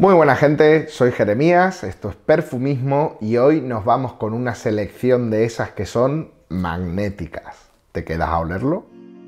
Muy buena gente, soy Jeremías, esto es Perfumismo y hoy nos vamos con una selección de esas que son magnéticas. ¿Te quedas a olerlo?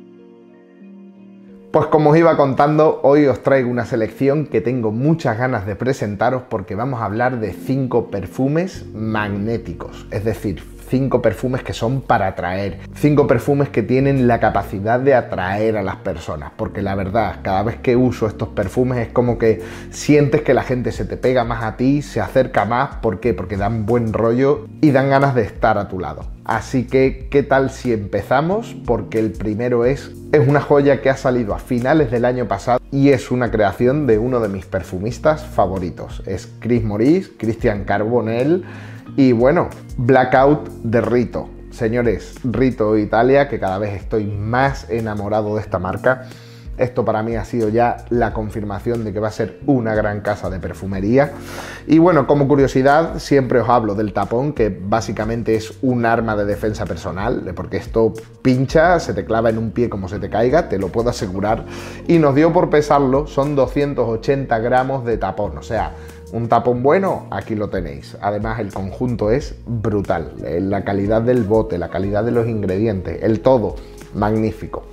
Pues como os iba contando, hoy os traigo una selección que tengo muchas ganas de presentaros porque vamos a hablar de 5 perfumes magnéticos, es decir, 5 perfumes que son para atraer, 5 perfumes que tienen la capacidad de atraer a las personas, porque la verdad, cada vez que uso estos perfumes es como que sientes que la gente se te pega más a ti, se acerca más. ¿Por qué? Porque dan buen rollo y dan ganas de estar a tu lado. Así que, ¿qué tal si empezamos? Porque el primero es una joya que ha salido a finales del año pasado y es una creación de uno de mis perfumistas favoritos. Es Chris Morris, Christian Carbonell y bueno, Blackout de Rito. Señores, Rito Italia, que cada vez estoy más enamorado de esta marca. Esto para mí ha sido ya la confirmación de que va a ser una gran casa de perfumería. Y bueno, como curiosidad, siempre os hablo del tapón, que básicamente es un arma de defensa personal, porque esto pincha, se te clava en un pie como se te caiga, te lo puedo asegurar. Y nos dio por pesarlo, son 280 gramos de tapón, o sea, un tapón bueno, aquí lo tenéis. Además, el conjunto es brutal, la calidad del bote, la calidad de los ingredientes, el todo, magnífico.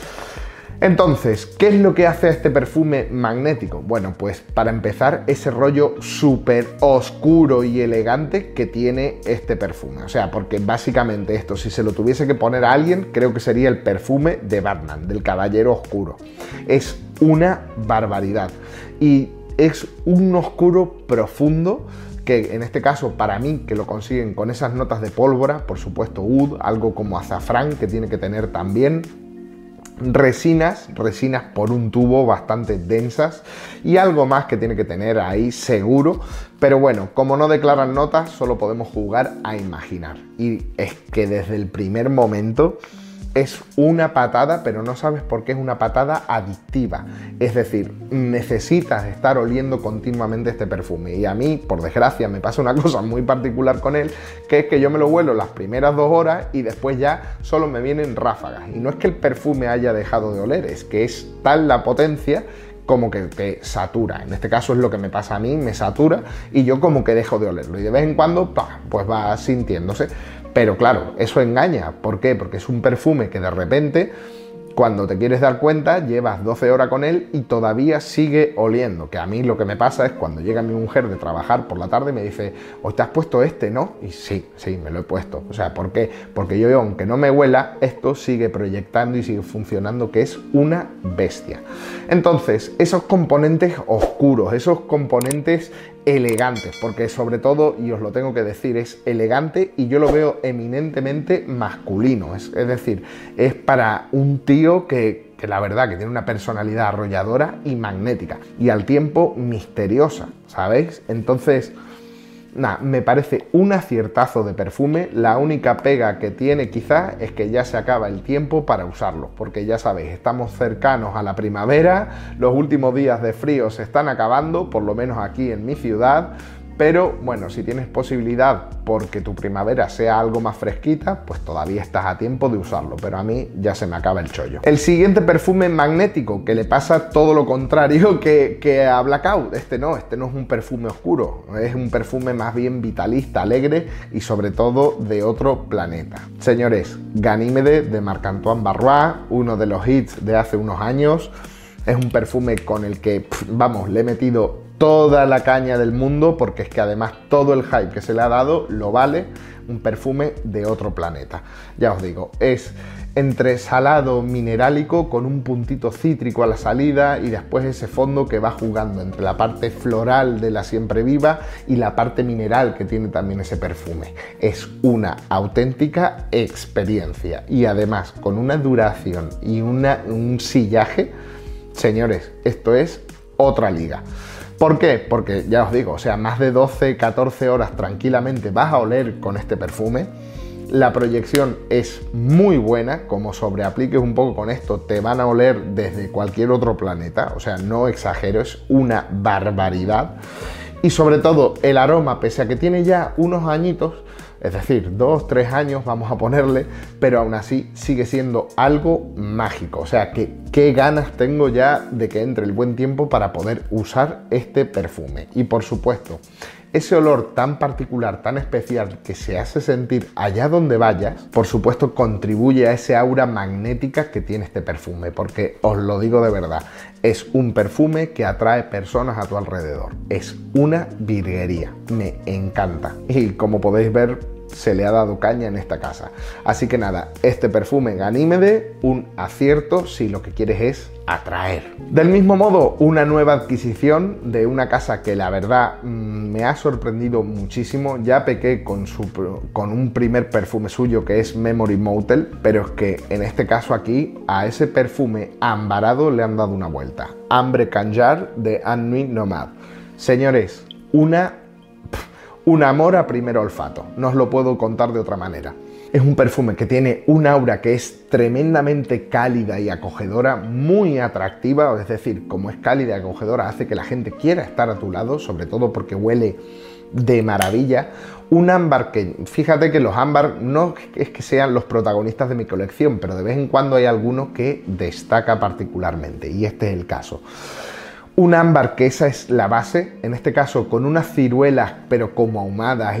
Entonces, ¿qué es lo que hace a este perfume magnético? Bueno, pues para empezar, ese rollo súper oscuro y elegante que tiene este perfume. O sea, porque básicamente esto, si se lo tuviese que poner a alguien, creo que sería el perfume de Batman, del Caballero Oscuro. Es una barbaridad. Y es un oscuro profundo que en este caso para mí que lo consiguen con esas notas de pólvora, por supuesto oud, algo como azafrán que tiene que tener también, resinas por un tubo bastante densas y algo más que tiene que tener ahí seguro, pero bueno, como no declaran notas solo podemos jugar a imaginar y es que desde el primer momento es una patada, pero no sabes por qué es una patada adictiva. Es decir, necesitas estar oliendo continuamente este perfume. Y a mí, por desgracia, me pasa una cosa muy particular con él, que es que yo me lo huelo las primeras 2 horas y después ya solo me vienen ráfagas. Y no es que el perfume haya dejado de oler, es que es tal la potencia como que te satura. En este caso es lo que me pasa a mí, me satura y yo como que dejo de olerlo. Y de vez en cuando, pues va sintiéndose. Pero claro, eso engaña. ¿Por qué? Porque es un perfume que de repente, cuando te quieres dar cuenta, llevas 12 horas con él y todavía sigue oliendo. Que a mí lo que me pasa es cuando llega mi mujer de trabajar por la tarde y me dice, hoy te has puesto este, ¿no? Y sí, me lo he puesto. O sea, ¿por qué? Porque yo, aunque no me huela, esto sigue proyectando y sigue funcionando, que es una bestia. Entonces, esos componentes oscuros, esos componentes elegantes, porque sobre todo, y os lo tengo que decir, es elegante y yo lo veo eminentemente masculino, es decir, es para un tío que la verdad que tiene una personalidad arrolladora y magnética y al tiempo misteriosa, ¿sabéis? Entonces, nada, me parece un aciertazo de perfume. La única pega que tiene quizás es que ya se acaba el tiempo para usarlo, porque ya sabéis, estamos cercanos a la primavera, los últimos días de frío se están acabando, por lo menos aquí en mi ciudad, pero bueno, si tienes posibilidad porque tu primavera sea algo más fresquita, pues todavía estás a tiempo de usarlo, pero a mí ya se me acaba el chollo. El siguiente perfume magnético, que le pasa todo lo contrario que a Blackout. Este no es un perfume oscuro, es un perfume más bien vitalista, alegre y sobre todo de otro planeta. Señores, Ganímede de Marc-Antoine Barrois, uno de los hits de hace unos años. Es un perfume con el que, vamos, le he metido toda la caña del mundo porque es que además todo el hype que se le ha dado lo vale. Un perfume de otro planeta. Ya os digo, es entre salado minerálico con un puntito cítrico a la salida y después ese fondo que va jugando entre la parte floral de la siempre viva y la parte mineral que tiene también ese perfume. Es una auténtica experiencia y además con una duración y un sillaje. Señores, esto es otra liga. ¿Por qué? Porque ya os digo, o sea, más de 12, 14 horas tranquilamente vas a oler con este perfume. La proyección es muy buena, como sobreapliques un poco con esto, te van a oler desde cualquier otro planeta, o sea, no exagero, es una barbaridad. Y sobre todo, el aroma, pese a que tiene ya unos añitos, es decir, 2, 3 años vamos a ponerle, pero aún así sigue siendo algo mágico, o sea que qué ganas tengo ya de que entre el buen tiempo para poder usar este perfume. Y por supuesto, ese olor tan particular, tan especial que se hace sentir allá donde vayas, por supuesto contribuye a ese aura magnética que tiene este perfume, porque os lo digo de verdad, es un perfume que atrae personas a tu alrededor. Es una virguería, me encanta. Y como podéis ver, se le ha dado caña en esta casa. Así que nada, este perfume Ganímede, un acierto si lo que quieres es atraer. Del mismo modo, una nueva adquisición de una casa que la verdad me ha sorprendido muchísimo. Ya pequé con un primer perfume suyo que es Memory Motel, pero es que en este caso aquí a ese perfume ambarado le han dado una vuelta. Ambre Canjar de Nuit Nomade. Señores, un amor a primer olfato, no os lo puedo contar de otra manera. Es un perfume que tiene un aura que es tremendamente cálida y acogedora, muy atractiva, es decir, como es cálida y acogedora hace que la gente quiera estar a tu lado, sobre todo porque huele de maravilla. Un ámbar que, fíjate que los ámbar no es que sean los protagonistas de mi colección, pero de vez en cuando hay alguno que destaca particularmente, y este es el caso. Un ámbar que esa es la base, en este caso con unas ciruelas pero como ahumadas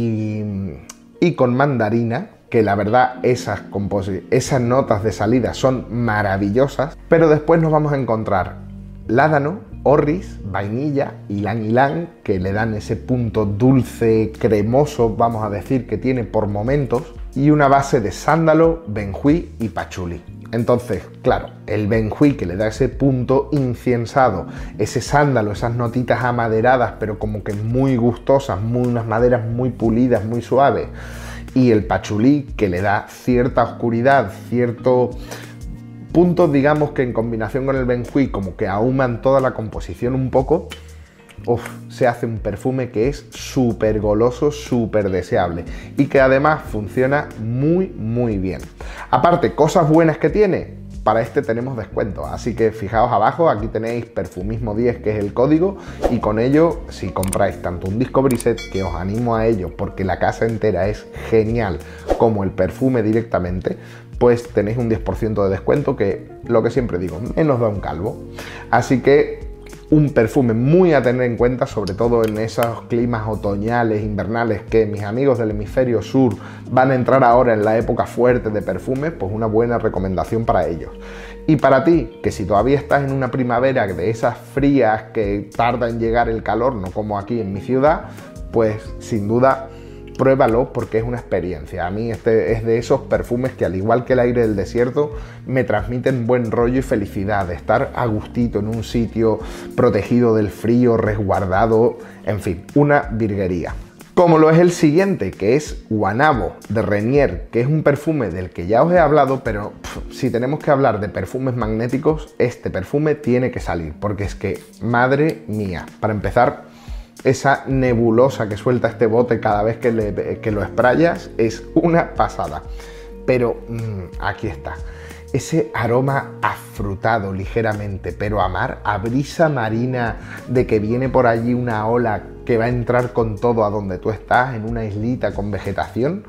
y con mandarina, que la verdad esas notas de salida son maravillosas, pero después nos vamos a encontrar ládano, orris, vainilla, ylang ylang, que le dan ese punto dulce, cremoso, vamos a decir, que tiene por momentos, y una base de sándalo, benjuí y pachulí. Entonces, claro, el benjuí que le da ese punto inciensado, ese sándalo, esas notitas amaderadas, pero como que muy gustosas, unas maderas muy pulidas, muy suaves, y el pachulí que le da cierta oscuridad, cierto punto, digamos que en combinación con el benjuí como que ahuman toda la composición un poco. Se hace un perfume que es súper goloso, súper deseable y que además funciona muy bien. Aparte, cosas buenas que tiene, para este tenemos descuento, así que fijaos abajo, aquí tenéis Perfumismo 10, que es el código, y con ello, si compráis tanto un Discovery Set, que os animo a ello porque la casa entera es genial, como el perfume directamente, pues tenéis un 10% de descuento, que lo que siempre digo, menos da un calvo. Así que un perfume muy a tener en cuenta, sobre todo en esos climas otoñales, invernales, que mis amigos del hemisferio sur van a entrar ahora en la época fuerte de perfumes, pues una buena recomendación para ellos. Y para ti, que si todavía estás en una primavera de esas frías que tarda en llegar el calor, no como aquí en mi ciudad, pues sin duda pruébalo porque es una experiencia. A mí este es de esos perfumes que, al igual que el aire del desierto, me transmiten buen rollo y felicidad de estar a gustito en un sitio protegido del frío, resguardado, en fin, una virguería. Como lo es el siguiente, que es Guanabo de Renier, que es un perfume del que ya os he hablado, pero si tenemos que hablar de perfumes magnéticos, este perfume tiene que salir, porque es que, madre mía, para empezar, esa nebulosa que suelta este bote cada vez que lo sprayas es una pasada. Pero aquí está. Ese aroma afrutado ligeramente, pero a brisa marina, de que viene por allí una ola que va a entrar con todo a donde tú estás, en una islita con vegetación.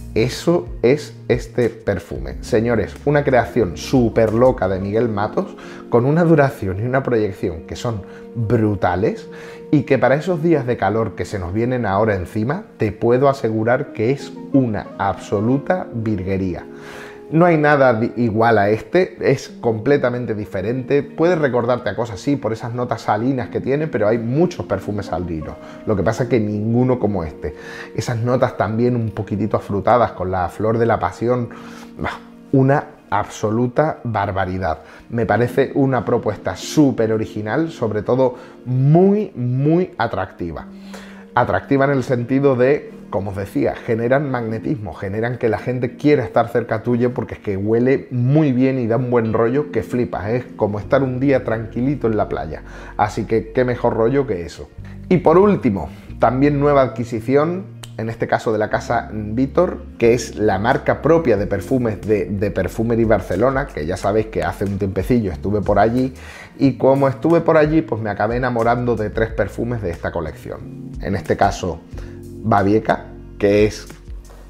Eso es este perfume. Señores, una creación súper loca de Miguel Matos, con una duración y una proyección que son brutales, y que para esos días de calor que se nos vienen ahora encima, te puedo asegurar que es una absoluta virguería. No hay nada igual a este, es completamente diferente, puede recordarte a cosas así por esas notas salinas que tiene, pero hay muchos perfumes salinos, lo que pasa es que ninguno como este. Esas notas también un poquitito afrutadas con la flor de la pasión, una absoluta barbaridad. Me parece una propuesta súper original, sobre todo muy atractiva. Atractiva en el sentido de, como os decía, generan magnetismo, generan que la gente quiera estar cerca tuyo porque es que huele muy bien y da un buen rollo que flipas, es como estar un día tranquilito en la playa. Así que qué mejor rollo que eso. Y por último, también nueva adquisición, en este caso de la casa Vitor, que es la marca propia de perfumes de Perfumery Barcelona, que ya sabéis que hace un tiempecillo estuve por allí, y como estuve por allí, pues me acabé enamorando de 3 perfumes de esta colección. En este caso, Babieca, que es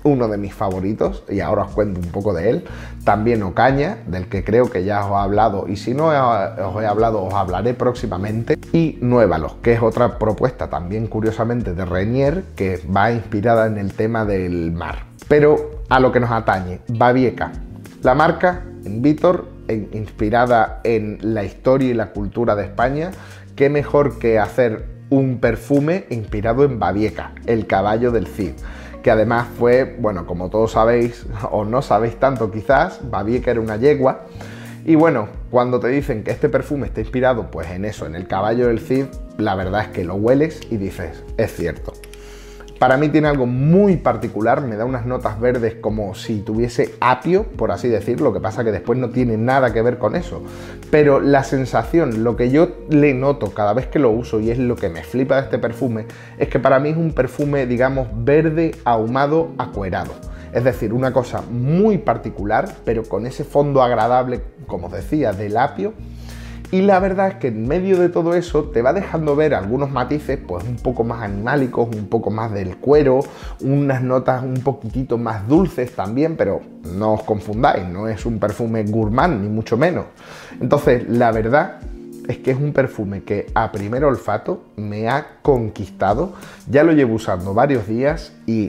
uno de mis favoritos, y ahora os cuento un poco de él. También Ocaña, del que creo que ya os he hablado, y si no os he hablado, os hablaré próximamente. Y Nuévalos, que es otra propuesta también curiosamente de Renier, que va inspirada en el tema del mar. Pero a lo que nos atañe, Babieca, la marca en Vítor, inspirada en la historia y la cultura de España. Qué mejor que hacer un perfume inspirado en Babieca, el caballo del Cid, que además fue, bueno, como todos sabéis, o no sabéis tanto quizás, Babieca era una yegua. Y bueno, cuando te dicen que este perfume está inspirado pues en eso, en el caballo del Cid, la verdad es que lo hueles y dices, es cierto. Para mí tiene algo muy particular, me da unas notas verdes como si tuviese apio, por así decirlo, lo que pasa que después no tiene nada que ver con eso. Pero la sensación, lo que yo le noto cada vez que lo uso, y es lo que me flipa de este perfume, es que para mí es un perfume, digamos, verde ahumado acuerado. Es decir, una cosa muy particular, pero con ese fondo agradable, como os decía, del apio. Y la verdad es que en medio de todo eso te va dejando ver algunos matices pues un poco más animálicos, un poco más del cuero, unas notas un poquitito más dulces también, pero no os confundáis, no es un perfume gourmand ni mucho menos. Entonces la verdad es que es un perfume que a primer olfato me ha conquistado, ya lo llevo usando varios días y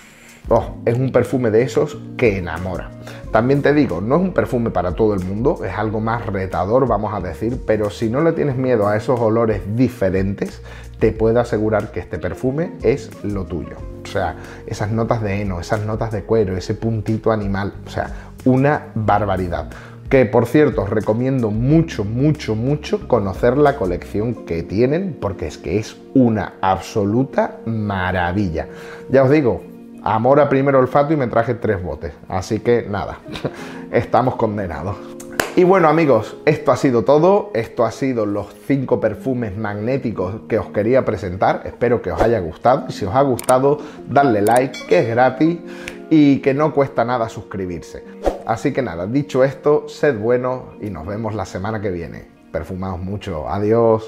es un perfume de esos que enamora. También te digo, no es un perfume para todo el mundo, es algo más retador, vamos a decir, pero si no le tienes miedo a esos olores diferentes, te puedo asegurar que este perfume es lo tuyo. O sea, esas notas de heno, esas notas de cuero, ese puntito animal, o sea, una barbaridad. Que por cierto, os recomiendo mucho, mucho, mucho conocer la colección que tienen, porque es que es una absoluta maravilla. Ya os digo, amor a primer olfato y me traje 3 botes. Así que nada, estamos condenados. Y bueno amigos, esto ha sido todo. Esto ha sido los 5 perfumes magnéticos que os quería presentar. Espero que os haya gustado. Y si os ha gustado, dadle like, que es gratis y que no cuesta nada suscribirse. Así que nada, dicho esto, sed buenos y nos vemos la semana que viene. Perfumaos mucho. Adiós.